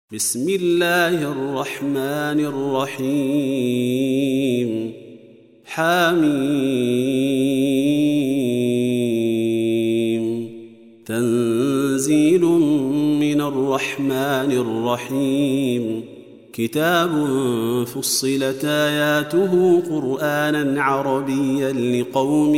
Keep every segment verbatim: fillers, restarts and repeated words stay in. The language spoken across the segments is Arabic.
بسم الله الرحمن الرحيم حميم تنزيل من الرحمن الرحيم كتاب فصلت آياته قرآنا عربيا لقوم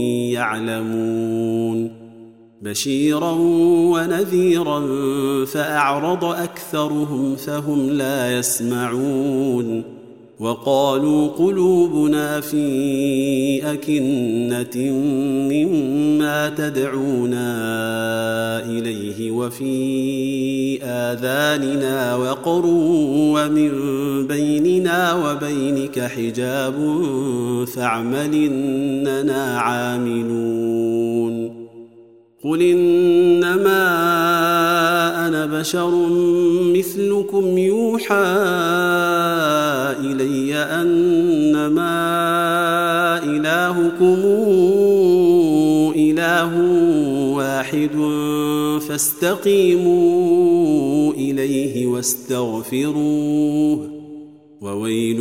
يعلمون بشيرا ونذيرا فأعرض أكثرهم فهم لا يسمعون وقالوا قلوبنا في أكنة مما تدعونا إليه وفي آذاننا وقر ومن بيننا وبينك حجاب فاعمل إننا عاملون قل إنما أنا بشر مثلكم يوحى إلي أنما إلهكم إله واحد فاستقيموا إليه واستغفروه وويل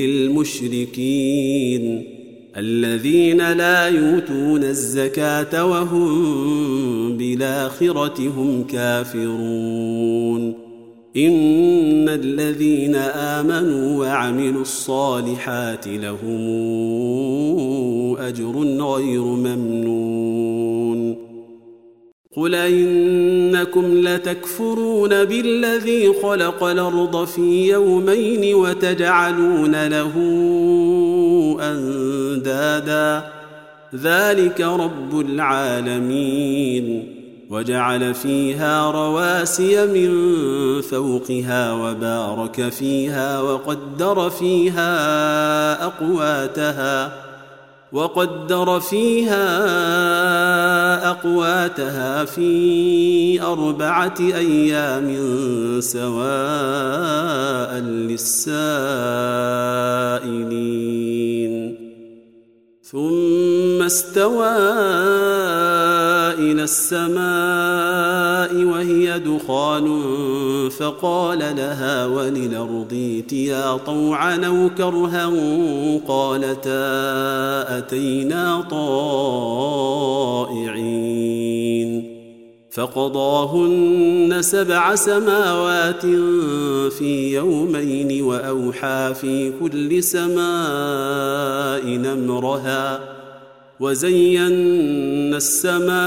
للمشركين الذين لا يؤتون الزكاة وهم بالآخرة هم كافرون إن الذين آمنوا وعملوا الصالحات لهم أجر غير ممنون قل إنكم لتكفرون بالذي خلق الأرض في يومين وتجعلون له أندادا ذلك رب العالمين وجعل فيها رواسي من فوقها وبارك فيها وقدر فيها أقواتها وقدر فيها أقواتها في أربعة أيام سواء للسائلين ثم استوى إلى السماء وهي دخان فقال لها وللأرض ائتيا طوعا أو كرها قالتا أتينا طائعين فقضاهن سبع سماوات في يومين وأوحى في كل سماء أمرها وزينا السماء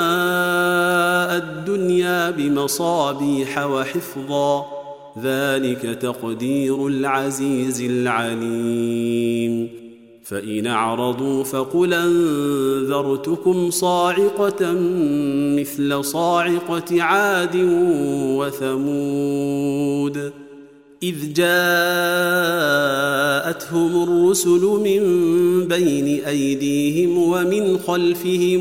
الدنيا بمصابيح وحفظا ذلك تقدير العزيز العليم فإن أعرضوا فقل أنذرتكم صاعقة مثل صاعقة عاد وثمود إذ جاءتهم الرسل من بين أيديهم ومن خلفهم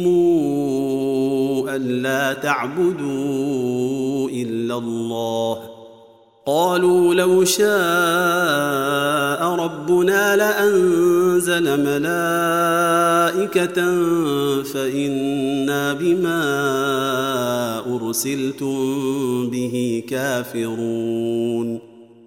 ألا تعبدوا إلا الله قالوا لو شاء ربنا لأنزل ملائكة فإنا بما أرسلتم به كافرون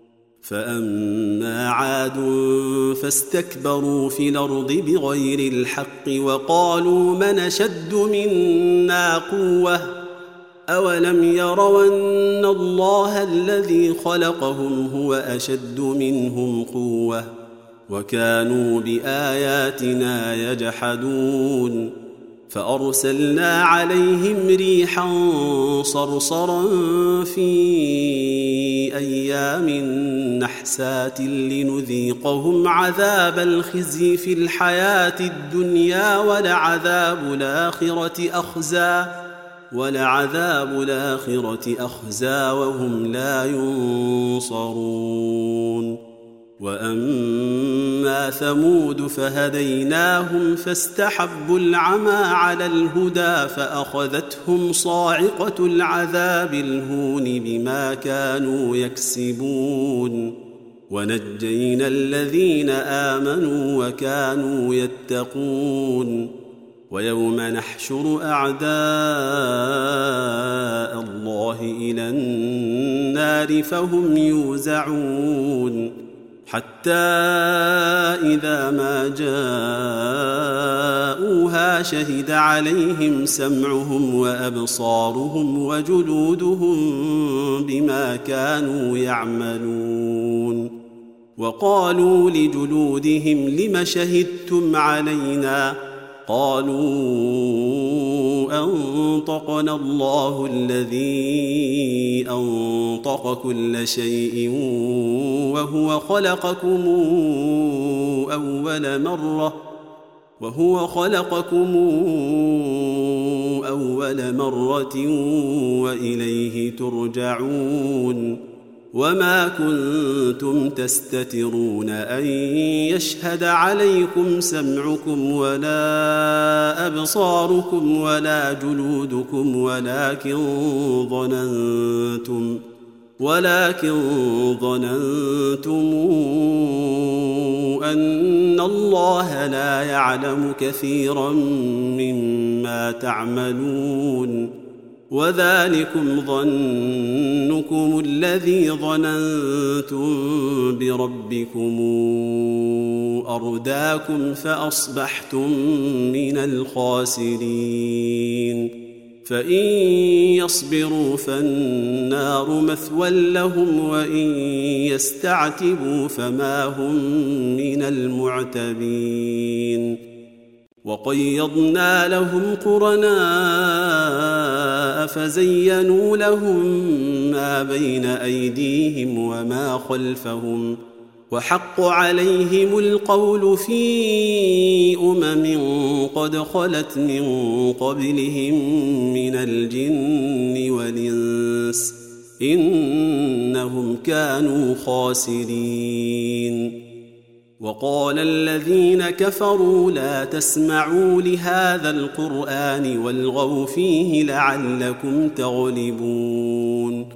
فأما عاد فاستكبروا في الأرض بغير الحق وقالوا من أشد منا قوة أولم يروا أن الله الذي خلقهم هو أشد منهم قوة وكانوا بآياتنا يجحدون فأرسلنا عليهم ريحا صرصرا في أيام نحسات لنذيقهم عذاب الخزي في الحياة الدنيا ولعذاب الآخرة أخزى ولعذاب الآخرة أخزى وهم لا ينصرون وأما ثمود فهديناهم فاستحبوا العمى على الهدى فأخذتهم صاعقة العذاب الهون بما كانوا يكسبون ونجينا الذين آمنوا وكانوا يتقون ويوم نحشر أعداء الله إلى النار فهم يوزعون حتى إذا ما جاءوها شهد عليهم سمعهم وأبصارهم وجلودهم بما كانوا يعملون وقالوا لجلودهم لم شهدتم علينا قالوا أنطقنا الله الذي أنطق كل شيء وهو خلقكم أول مرة وهو خلقكم أول مرة وإليه ترجعون وما كنتم تستترون أن يشهد عليكم سمعكم ولا أبصاركم ولا جلودكم ولكن ظننتم ولكن ظننتم أن الله لا يعلم كثيرا مما تعملون وذلكم ظنكم الذي ظننتم بربكم أرداكم فأصبحتم من الخاسرين فإن يصبروا فالنار مثوى لهم وإن يستعتبوا فما هم من المعتبين وقيضنا لهم قرناء فزينوا لهم ما بين أيديهم وما خلفهم وحق عليهم القول في أمم قد خلت من قبلهم من الجن والإنس إنهم كانوا خاسرين وقال الذين كفروا لا تسمعوا لهذا القرآن والغوا فيه لعلكم تغلبون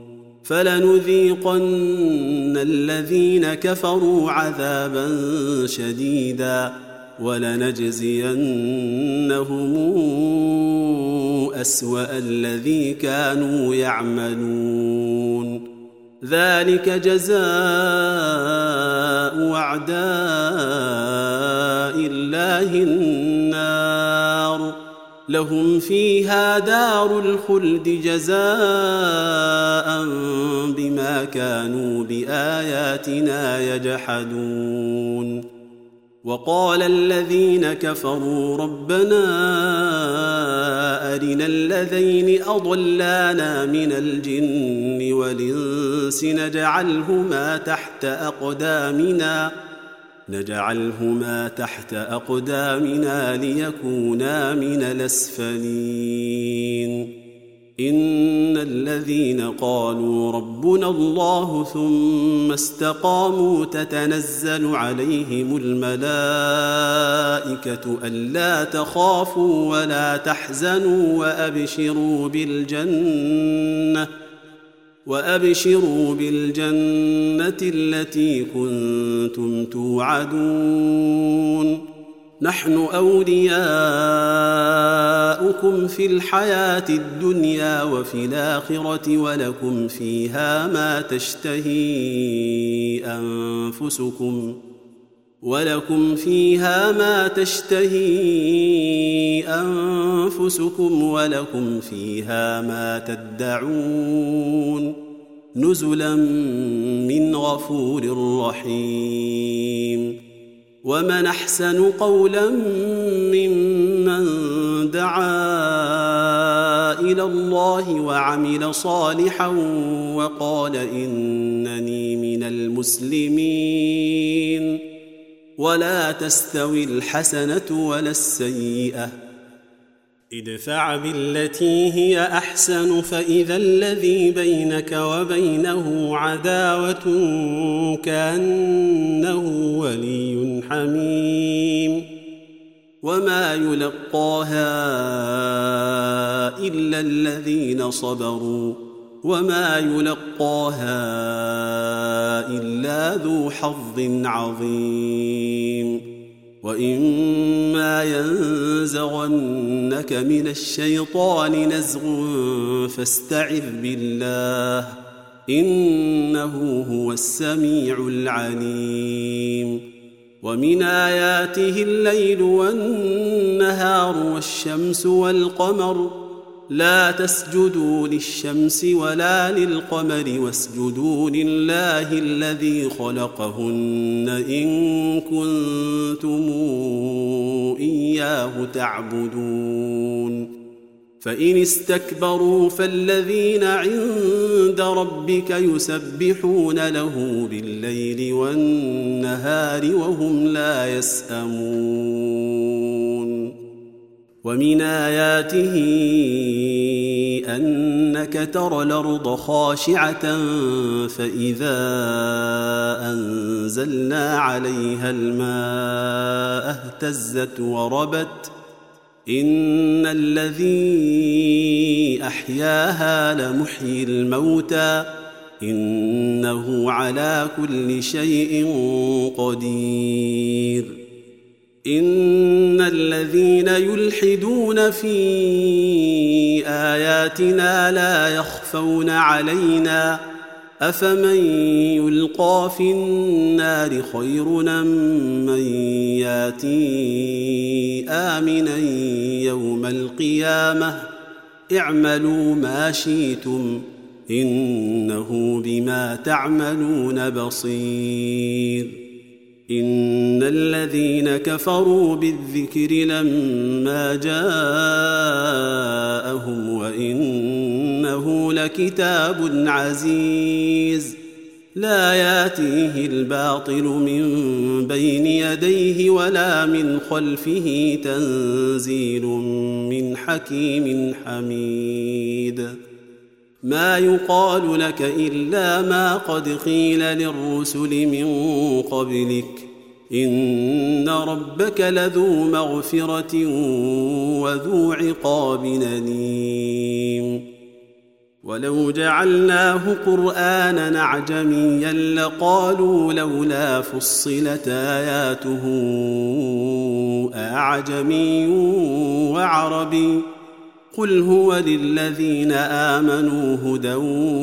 فلنذيقن الذين كفروا عذابا شديدا ولنجزينهم أسوأ الذي كانوا يعملون ذلك جزاء أعداء الله النار لهم فيها دار الخلد جزاء بما كانوا بآياتنا يجحدون وقال الذين كفروا ربنا أرنا الذين أضلانا من الجن والإنس نجعلهما تحت أقدامنا نجعلهما تحت أقدامنا ليكونا من الأسفلين إن الذين قالوا ربنا الله ثم استقاموا تتنزل عليهم الملائكة ألا تخافوا ولا تحزنوا وأبشروا بالجنة وأبشروا بالجنة التي كنتم توعدون نحن أولياؤكم في الحياة الدنيا وفي الآخرة ولكم فيها ما تشتهي أنفسكم ولكم فيها ما تشتهي أنفسكم ولكم فيها ما تدعون نزلا من غفور رحيم ومن أحسن قولا ممن دعا إلى الله وعمل صالحا وقال إنني من المسلمين ولا تستوي الحسنة ولا السيئة ادفع بالتي هي أحسن فإذا الذي بينك وبينه عداوة كأنه ولي حميم وما يلقاها إلا الذين صبروا وما يلقاها إلا ذو حظ عظيم وإما ينزغنك من الشيطان نزغ فاستعذ بالله إنه هو السميع العليم ومن آياته الليل والنهار والشمس والقمر لا تسجدوا للشمس ولا للقمر واسجدوا لله الذي خلقهن إن كنتم إياه تعبدون فإن استكبروا فالذين عند ربك يسبحون له بالليل والنهار وهم لا يسأمون ومن آياته أنك ترى الأرض خاشعة فإذا أنزلنا عليها الماء اهتزت وربت إن الذي أحياها لمحيي الموتى إنه على كل شيء قدير إن الذين يلحدون في آياتنا لا يخفون علينا أفمن يلقى في النار خير أم من ياتي آمنا يوم القيامة اعملوا ما شئتم إنه بما تعملون بصير إن الذين كفروا بالذكر لما جاءهم وإنه لكتاب عزيز لا ياتيه الباطل من بين يديه ولا من خلفه تنزيل من حكيم حميد ما يقال لك إلا ما قد قيل للرسل من قبلك إن ربك لذو مغفرة وذو عقاب أليم ولو جعلناه قرآنا أعجميا لقالوا لولا فصلت آياته أعجمي وعربي قل هو للذين آمنوا هدى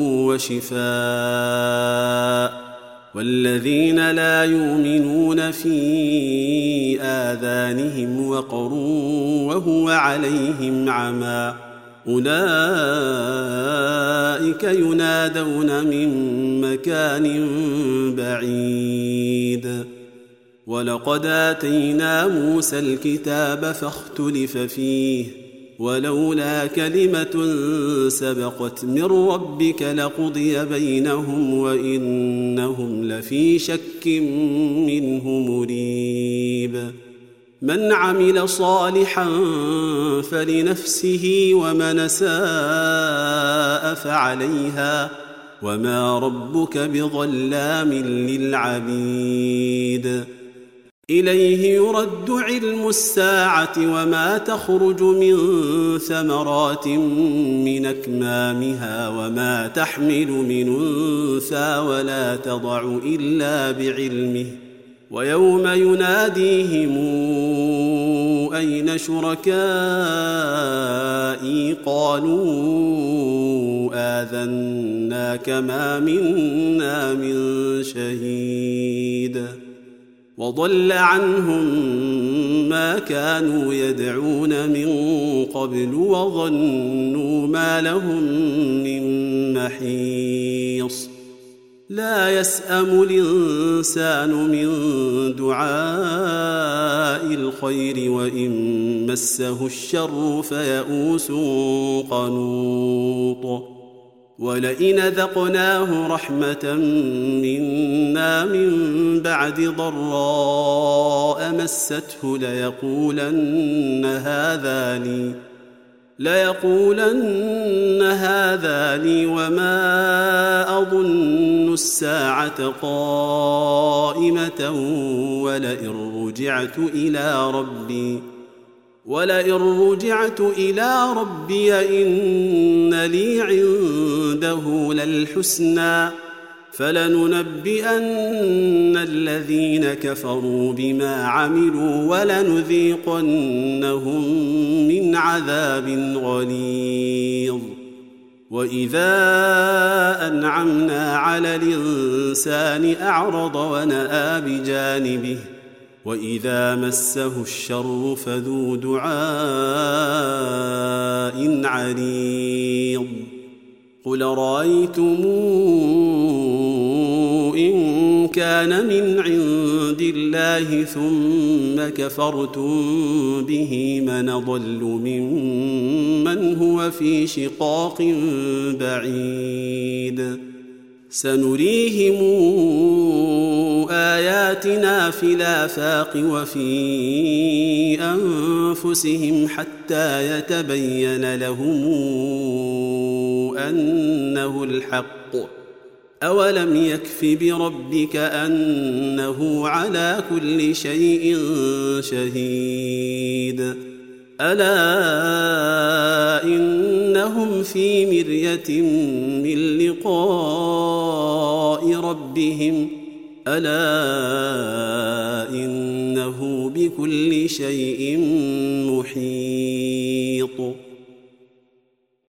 وشفاء والذين لا يؤمنون في آذانهم وقر وهو عليهم عمى أولئك ينادون من مكان بعيد ولقد آتينا موسى الكتاب فاختلف فيه ولولا كلمة سبقت من ربك لقضي بينهم وإنهم لفي شك منه مريب من عمل صالحا فلنفسه ومن ساء فعليها وما ربك بظلام للعبيد إليه يرد علم الساعة وما تخرج من ثمرات من أكمامها وما تحمل من أنثى ولا تضع إلا بعلمه ويوم يناديهم أين شركائي قالوا آذناك ما منا من شهيد وضل عنهم ما كانوا يدعون من قبل وظنوا ما لهم من محيص لا يسأم الإنسان من دعاء الخير وإن مسه الشر فيئوس قنوط ولئن ذقناه رحمة منا من بعد ضراء مسته ليقولن هذا لي ليقولن هذا لي وما أظن الساعة قائمة ولئن رجعت إلى ربي ولئن رجعت إلى ربي إن لي عنده للحسنى فلننبئن الذين كفروا بما عملوا ولنذيقنهم من عذاب غليظ. وإذا أنعمنا على الإنسان أعرض ونأى بجانبه وإذا مسه الشر فذو دعاء عريض. قل رأيتم إن كان من عند الله ثم كفرتم به من ضل ممن هو في شقاق بعيد. سنريهم آياتنا في الآفاق وفي أنفسهم حتى يتبين لهم أنه الحق. أولم يكف بربك أنه على كل شيء شهيد. ألا إنهم في مرية من لقاء ربهم ألا إنه بكل شيء محيط.